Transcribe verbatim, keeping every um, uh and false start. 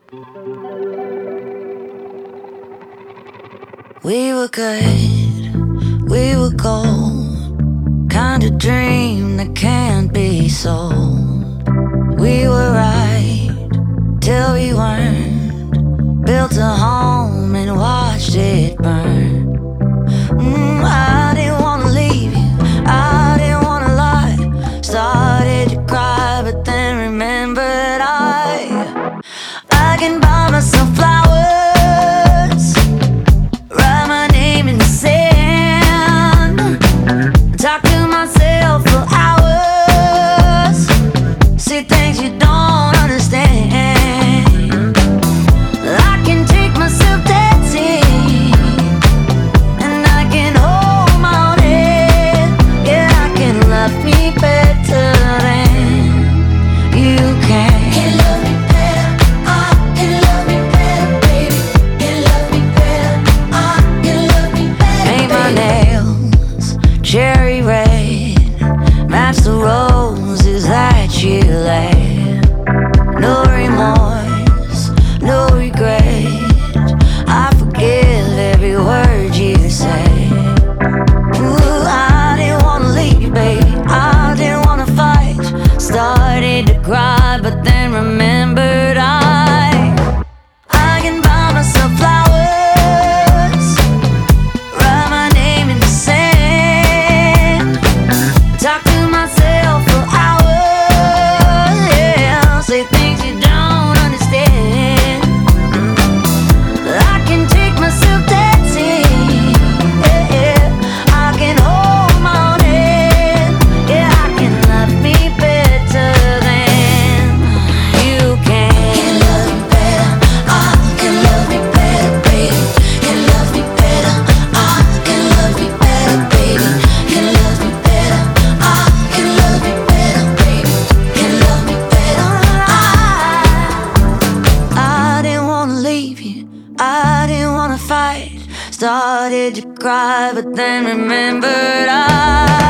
We were good, we were gold, kind of dream that can't be sold. We were right till we weren't, built a home and watched it burn. mm, I didn't wanna leave you, I didn't wanna lie. Started to cry but then remembered I I can buy myself flowers, write my name in the sand, talk to myself for hours, see things you don't understand. I can take myself dancing, and I can hold my own head. Yeah, I can love me better than you can. Can love me better, I can love me better, baby. Can love me better, I can love me better. Paint my nails cherry red, match the roses that you laid. No remorse, no regret, I forgive every word you say. Ooh, I didn't wanna leave you, baby, I didn't wanna fight. Started to cry but then remembered I I can buy myself flowers, write my name in the sand, talk to myself for hours, yeah, say things you don't understand. I can take myself dancing, yeah, yeah. I can hold my own head, yeah, I can love me better than you can. Can love me better, I can love me better, baby. Can love me better, I can love me better, baby. Can love me better, I can love me better, baby. Can love me better, I I didn't wanna leave you, I didn't wanna fight. Started to cry but then remembered I